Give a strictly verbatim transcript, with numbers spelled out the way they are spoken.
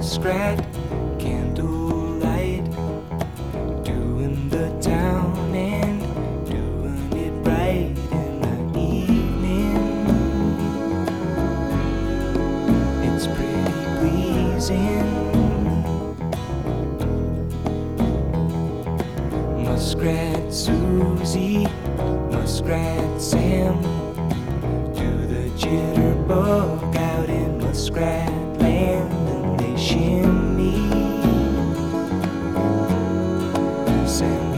muskrat, candlelight, doing the town and doing it right in the evening. It's pretty pleasing. Muskrat Susie, Muskrat Sam, do the jitterbug out in Muskrat Land, and they shimmy. Sam